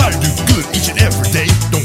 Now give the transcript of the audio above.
Try to do good each and every day. Don't